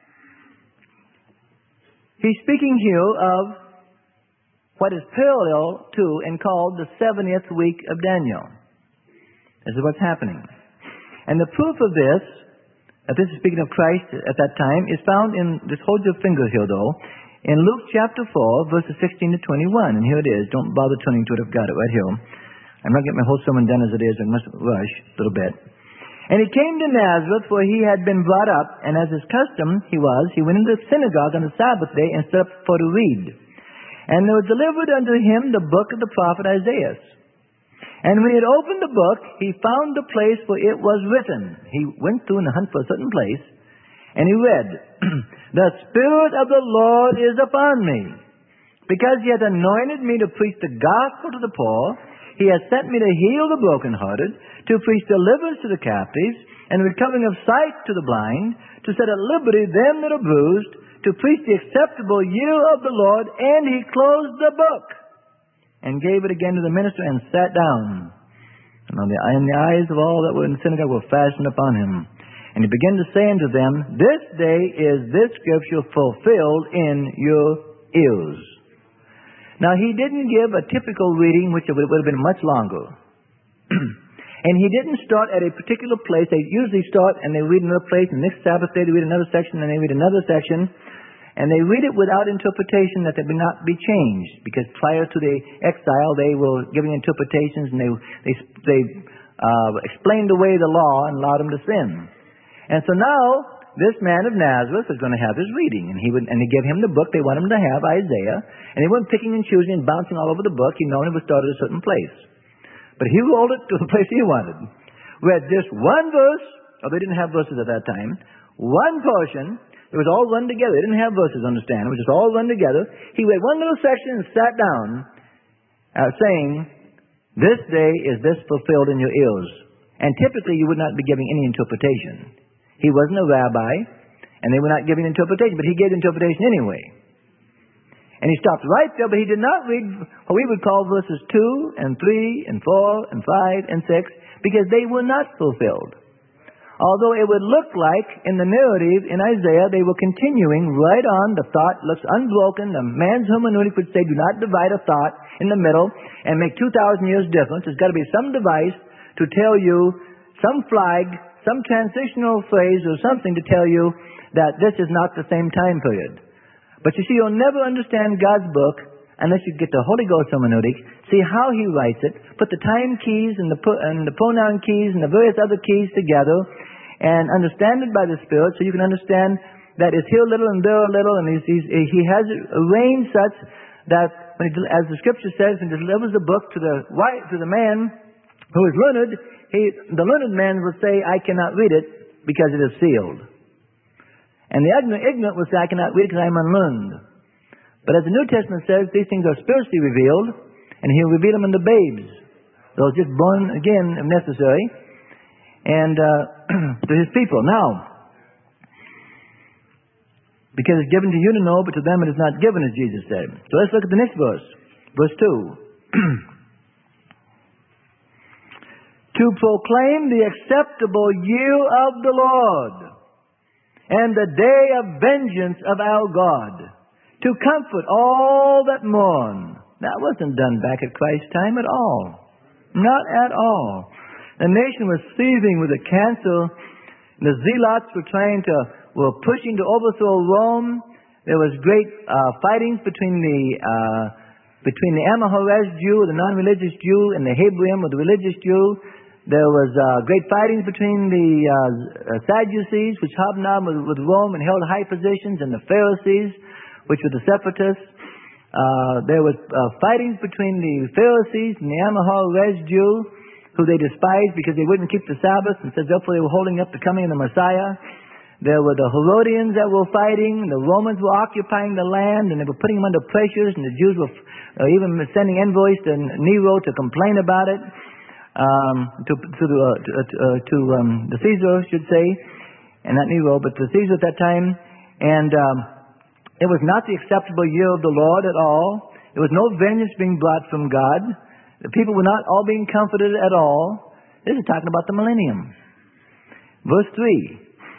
He's speaking here of what is parallel to and called the seventieth week of Daniel. This is what's happening. And the proof of this, that this is speaking of Christ at that time, is found in, just hold your finger here though, in Luke chapter four, verses sixteen to twenty-one. And here it is. Don't bother turning to it. I've got it right here. I'm not getting my whole sermon done as it is. I must rush a little bit. And he came to Nazareth, where he had been brought up, and as his custom he was, he went into the synagogue on the Sabbath day and stood up for to read. And there was delivered unto him the book of the prophet Isaiah. And when he had opened the book, he found the place where it was written. He went through and hunted for a certain place, and he read, The Spirit of the Lord is upon me, because He hath anointed me to preach the gospel to the poor. He has sent me to heal the brokenhearted, to preach deliverance to the captives, and recovering of sight to the blind, to set at liberty them that are bruised, to preach the acceptable year of the Lord. And he closed the book, and gave it again to the minister, and sat down. And, on the, and the eyes of all that were in the synagogue were fastened upon him. And he began to say unto them, This day is this scripture fulfilled in your ears. Now, he didn't give a typical reading, which would have been much longer. And he didn't start at a particular place. They usually start and they read another place, and next Sabbath day they read another section, and they read another section. And they read it without interpretation, that they would not be changed. Because prior to the exile, they were giving interpretations, and they they, they uh, explained away the law and allowed them to sin. And so now, this man of Nazareth is going to have his reading, and he would, and they give him the book they want him to have, Isaiah, and he wasn't picking and choosing and bouncing all over the book. He knew it would start at a certain place. But he rolled it to the place he wanted. Read just one verse, oh, they didn't have verses at that time, one portion. It was all run together. They didn't have verses, understand. It was just all run together. He read one little section and sat down, uh, saying, This day is this fulfilled in your ears. And typically you would not be giving any interpretation. He wasn't a rabbi, and they were not giving interpretation, but he gave interpretation anyway. And he stopped right there, but he did not read what we would call verses two and three and four and five and six, because they were not fulfilled. Although it would look like in the narrative in Isaiah they were continuing right on, the thought looks unbroken. The man's hermeneutic would say do not divide a thought in the middle and make two thousand years difference. There's got to be some device to tell you, some flag, some transitional phrase or something to tell you that this is not the same time period. But you see, you'll never understand God's book unless you get the Holy Ghost hermeneutic, see how He writes it, put the time keys and the, and the pronoun keys and the various other keys together, and understand it by the Spirit, so you can understand that it's here a little and there a little, and he's, he's, he has it arranged such that, when he, as the Scripture says, he delivers the book to the white, to the man who is learned, he, the learned man will say, I cannot read it because it is sealed. And the ignorant, ignorant will say, I cannot read it because I am unlearned. But as the New Testament says, these things are spiritually revealed, and He'll reveal them unto babes, those just born again if necessary, and uh, to His people. Now, because it's given to you to know, but to them it is not given, as Jesus said. So let's look at the next verse, verse two. To proclaim the acceptable year of the Lord, and the day of vengeance of our God, to comfort all that mourn. That wasn't done back at Christ's time at all. Not at all. The nation was seething with a cancer. The zealots were trying to, were pushing to overthrow Rome. There was great uh, fightings between the uh, between the Amahorez Jew, the non-religious Jew, and the Hebrew, or the religious Jew. There was uh, great fightings between the uh, Sadducees, which hobnobbed with, with Rome and held high positions, and the Pharisees, which were the separatists. Uh, there was uh, fightings between the Pharisees and the Amahorez Jew, who they despised because they wouldn't keep the Sabbath, and said therefore they were holding up the coming of the Messiah. There were the Herodians that were fighting. The Romans were occupying the land, and they were putting them under pressures, and the Jews were uh, even sending envoys to Nero to complain about it, um, to to, the, uh, to, uh, to um, the Caesar, I should say, and not Nero, but the Caesar at that time. And um, it was not the acceptable year of the Lord at all. There was no vengeance being brought from God. The people were not all being comforted at all. This is talking about the millennium. Verse three.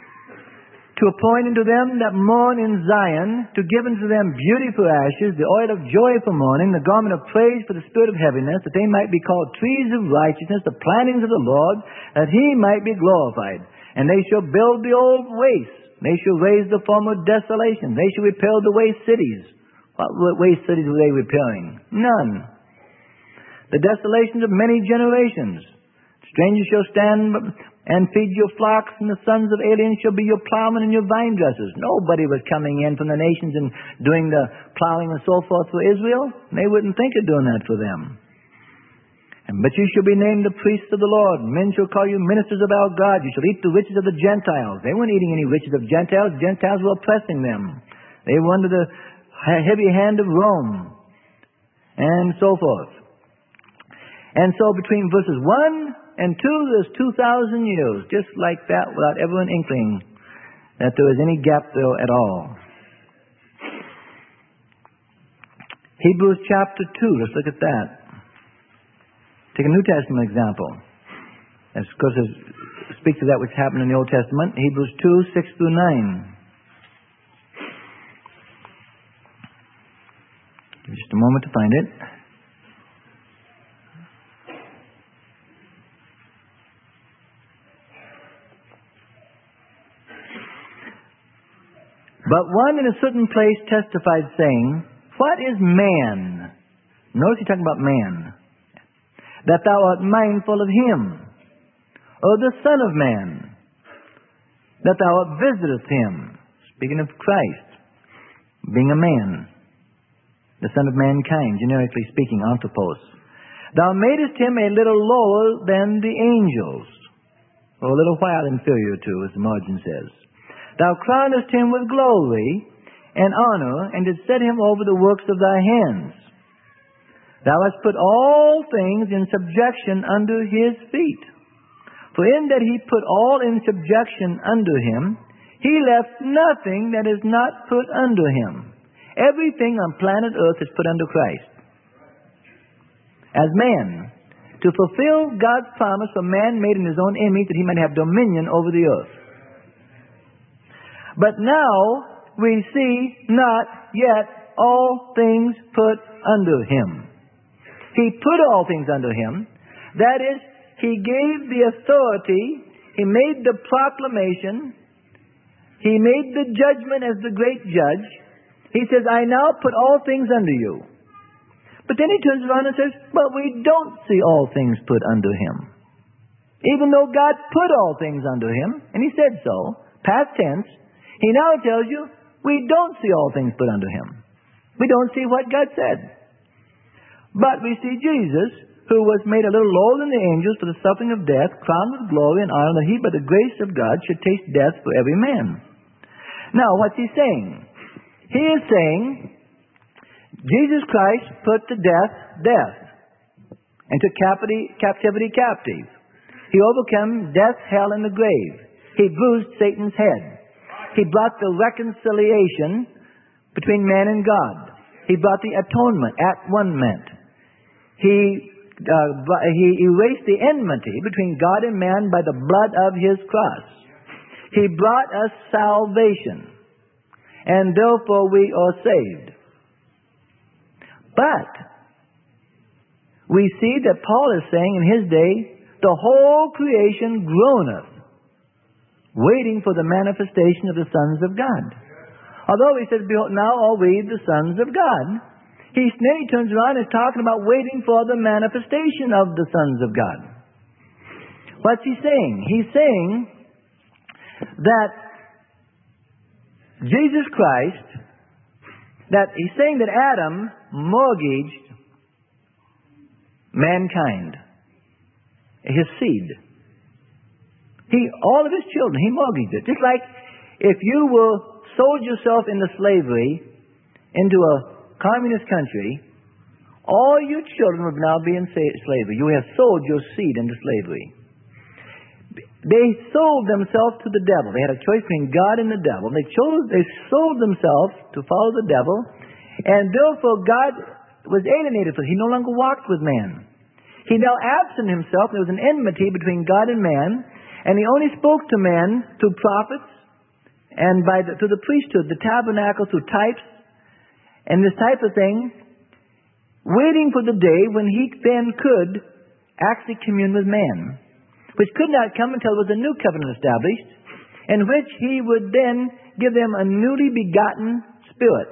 To appoint unto them that mourn in Zion, to give unto them beauty for ashes, the oil of joy for mourning, the garment of praise for the spirit of heaviness, that they might be called trees of righteousness, the plantings of the Lord, that He might be glorified. And they shall build the old wastes. They shall raise the former desolation. They shall repair the waste cities. What waste cities were they repairing? None. The desolations of many generations. Strangers shall stand and feed your flocks, and the sons of aliens shall be your plowmen and your vine dressers. Nobody was coming in from the nations and doing the plowing and so forth for Israel. They wouldn't think of doing that for them. And, but you shall be named the priests of the Lord. Men shall call you ministers of our God. You shall eat the riches of the Gentiles. They weren't eating any riches of Gentiles. The Gentiles were oppressing them. They were under the heavy hand of Rome, and so forth. And so between verses one and two, there's two thousand years, just like that, without ever an inkling that there was any gap there at all. Hebrews chapter two, let's look at that. Take a New Testament example. Of course, it speaks to that which happened in the Old Testament. Hebrews two, six through nine. Give me just a moment to find it. But one in a certain place testified, saying, What is man? Notice he's talking about man. That thou art mindful of him. Or the Son of Man, that thou art visiteth him. Speaking of Christ, being a man. The Son of mankind, generically speaking, anthropos. Thou madest him a little lower than the angels. Or a little while inferior to, as the margin says. Thou crownest him with glory and honor, and didst set him over the works of thy hands. Thou hast put all things in subjection under his feet. For in that he put all in subjection under him, he left nothing that is not put under him. Everything on planet Earth is put under Christ. As man, to fulfill God's promise for man made in his own image, that he might have dominion over the earth. But now we see not yet all things put under him. He put all things under him. That is, he gave the authority, he made the proclamation, he made the judgment as the great judge. He says, I now put all things under you. But then he turns around and says, but we don't see all things put under him. Even though God put all things under him, and he said so, past tense, he now tells you, we don't see all things put under him. We don't see what God said. But we see Jesus, who was made a little lower than the angels for the suffering of death, crowned with glory and honor, that he by the grace of God should taste death for every man. Now, what's he saying? He is saying, Jesus Christ put to death, death, and took captivity, captivity captive. He overcame death, hell, and the grave. He bruised Satan's head. He brought the reconciliation between man and God. He brought the atonement, at one meant. He, uh, he erased the enmity between God and man by the blood of his cross. He brought us salvation, and therefore we are saved. But we see that Paul is saying in his day, the whole creation groaneth, waiting for the manifestation of the sons of God. Although he says, behold, now are we the sons of God, he, then he turns around and is talking about waiting for the manifestation of the sons of God. What's he saying? He's saying that Jesus Christ, that he's saying that Adam mortgaged mankind, his seed. He, all of his children, he mortgaged it. Just like if you were sold yourself into slavery, into a communist country, all your children would now be in slavery. You have sold your seed into slavery. They sold themselves to the devil. They had a choice between God and the devil. They chose, they sold themselves to follow the devil, and therefore God was alienated, for he no longer walked with man. He now absent himself. There was an enmity between God and man, and he only spoke to man through prophets and by the, through the priesthood, the tabernacle, through types, and this type of thing, waiting for the day when he then could actually commune with man, which could not come until there was a new covenant established, in which he would then give them a newly begotten spirit,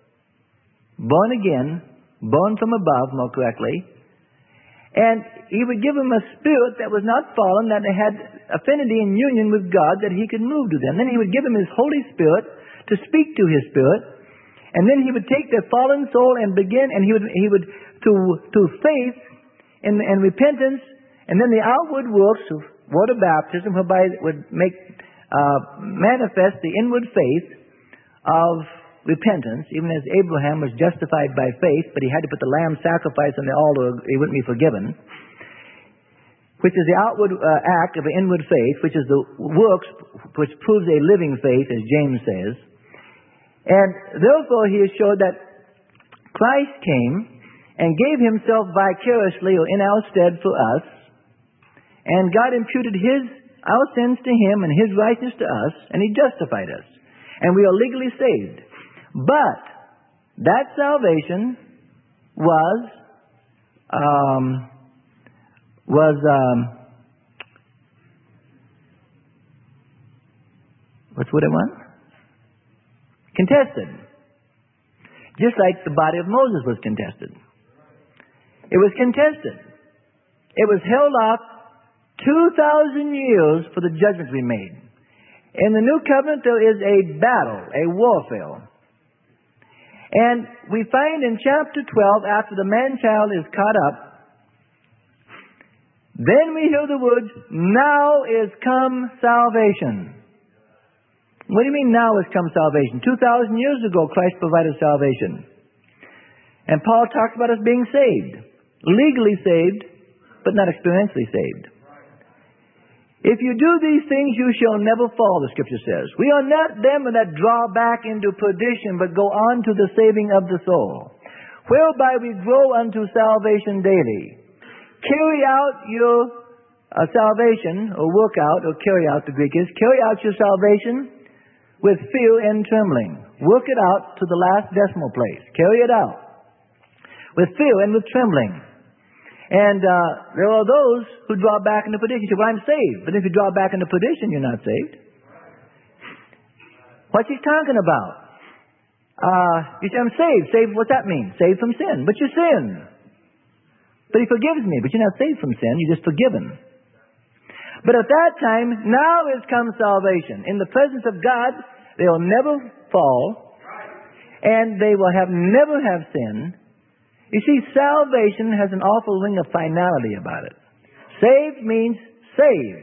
born again, born from above, more correctly, and he would give them a spirit that was not fallen, that had affinity and union with God, that he could move to them. Then he would give them his Holy Spirit to speak to his spirit, and then he would take their fallen soul and begin, and he would, he would to, to faith and, and repentance, and then the outward works of water baptism, whereby it would make uh, manifest the inward faith of repentance, even as Abraham was justified by faith, but he had to put the lamb sacrifice on the altar, he wouldn't be forgiven, which is the outward uh, act of an inward faith, which is the works which proves a living faith, as James says. And therefore he has showed that Christ came and gave himself vicariously or in our stead for us, and God imputed his our sins to him and his righteousness to us, and he justified us, and we are legally saved. But that salvation was um, was um, what's what I want? Contested, just like the body of Moses was contested. It was contested. It was held up two thousand years for the judgment to be made. In the new covenant, there is a battle, a warfare. And we find in chapter twelve, after the man-child is caught up, then we hear the words, now is come salvation. What do you mean now is come salvation? Two thousand years ago, Christ provided salvation. And Paul talks about us being saved. Legally saved, but not experientially saved. If you do these things, you shall never fall, the Scripture says. We are not them that draw back into perdition, but go on to the saving of the soul, whereby we grow unto salvation daily, carry out your uh, salvation, or work out, or carry out, the Greek is, carry out your salvation with fear and trembling. Work it out to the last decimal place. Carry it out with fear and with trembling. And uh, there are those who draw back into perdition. You say, well, I'm saved. But if you draw back into perdition, you're not saved. What's he talking about? Uh, you say, I'm saved. Saved, what's that mean? Saved from sin. But you sin. But he forgives me. But you're not saved from sin. You're just forgiven. But at that time, now is come salvation. In the presence of God, they will never fall. And they will have never have sin. You see, salvation has an awful ring of finality about it. Saved means saved.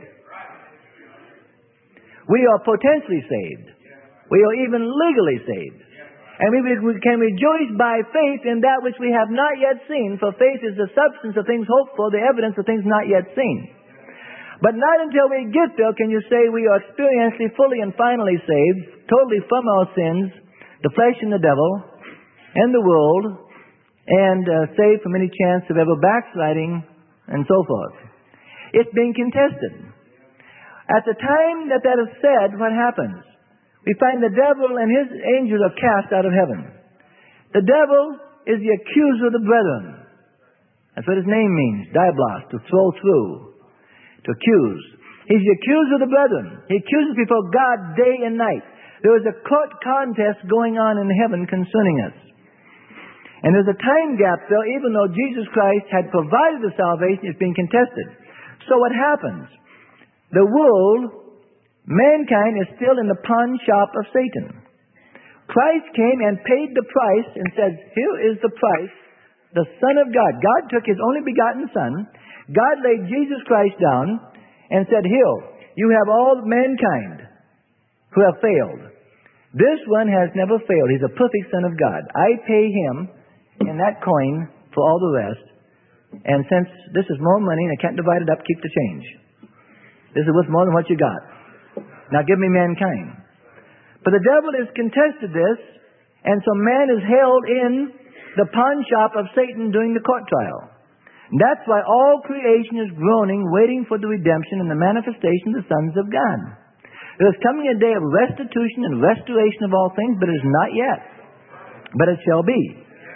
We are potentially saved. We are even legally saved. And we, we can rejoice by faith in that which we have not yet seen, for faith is the substance of things hoped for, the evidence of things not yet seen. But not until we get there can you say we are experientially, fully, and finally saved, totally from our sins, the flesh and the devil, and the world, and uh, saved from any chance of ever backsliding, and so forth. It's being contested. At the time that that is said, what happens? We find the devil and his angels are cast out of heaven. The devil is the accuser of the brethren. That's what his name means, diablos, to throw through, to accuse. He's the accuser of the brethren. He accuses before God day and night. There is a court contest going on in heaven concerning us. And there's a time gap there, even though Jesus Christ had provided the salvation, it's being contested. So what happens? The world, mankind is still in the pawn shop of Satan. Christ came and paid the price and said, here is the price, the Son of God. God took His only begotten Son. God laid Jesus Christ down and said, here, you have all mankind who have failed. This one has never failed. He's a perfect Son of God. I pay Him in that coin for all the rest. And since this is more money and I can't divide it up, keep the change. This is worth more than what you got. Now give me mankind. But the devil has contested this, and so man is held in the pawn shop of Satan during the court trial. And that's why all creation is groaning, waiting for the redemption and the manifestation of the sons of God. There is coming a day of restitution and restoration of all things, but it is not yet. But it shall be.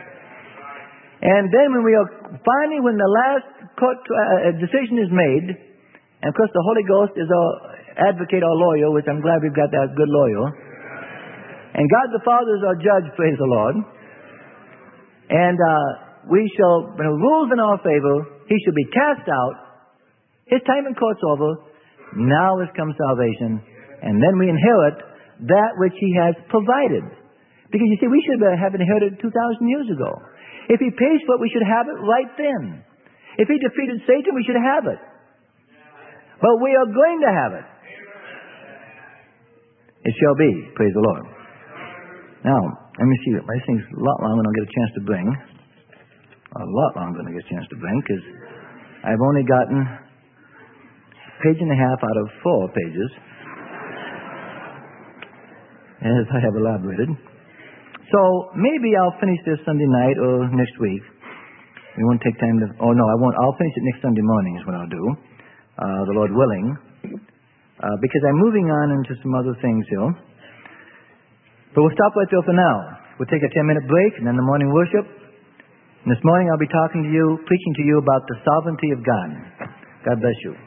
And then when we are finally, when the last court uh, decision is made, and of course the Holy Ghost is our advocate, our lawyer, which I'm glad we've got that good lawyer. And God the Father is our judge, praise the Lord. And uh, we shall, when it rules in our favor, He shall be cast out. His time in court's over. Now has come salvation. And then we inherit that which He has provided. Because you see, we should have inherited two thousand years ago. If He pays for it, we should have it right then. If He defeated Satan, we should have it. But we are going to have it. It shall be. Praise the Lord. Now, let me see. My thing's a lot longer than I'll get a chance to bring. A lot longer than I get a chance to bring, because I've only gotten a page and a half out of four pages, as I have elaborated. So, maybe I'll finish this Sunday night or next week. We won't take time to... Oh, no, I won't. I'll finish it next Sunday morning is what I'll do. Uh, the Lord willing. Uh, because I'm moving on into some other things here. But we'll stop right there for now. We'll take a ten-minute break and then the morning worship. And this morning I'll be talking to you, preaching to you about the sovereignty of God. God bless you.